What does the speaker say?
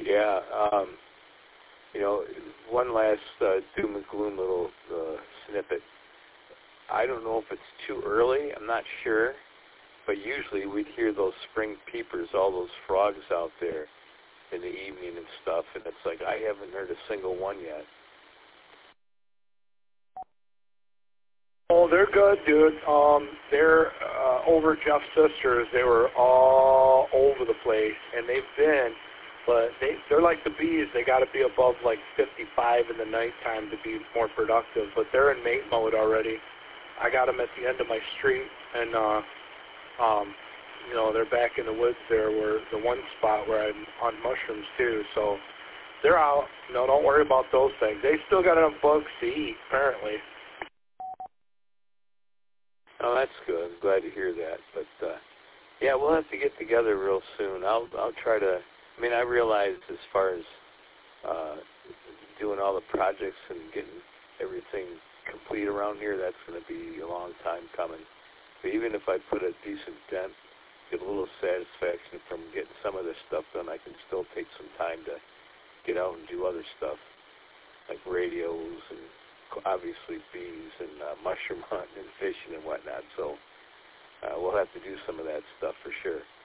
Yeah. One last doom and gloom little snippet. I don't know if it's too early. I'm not sure. But usually we'd hear those spring peepers, all those frogs out there in the evening and stuff, and it's like I haven't heard a single one yet. Oh, they're good, dude. They're over Jeff's sisters. They were all over the place, and they've been, but they're like the bees. They got to be above like 55 in the nighttime to be more productive. But they're in mate mode already. I got them at the end of my street, and they're back in the woods there, where the one spot where I'm on mushrooms too. So they're out. Don't worry about those things. They still got enough bugs to eat, apparently. Oh, that's good. I'm glad to hear that. But yeah, we'll have to get together real soon. I'll try to. I realize as far as doing all the projects and getting everything complete around here, that's going to be a long time coming. But even if I put a decent dent, get a little satisfaction from getting some of this stuff done, I can still take some time to get out and do other stuff, like radios and obviously bees and mushroom hunting and fishing and whatnot. So we'll have to do some of that stuff for sure.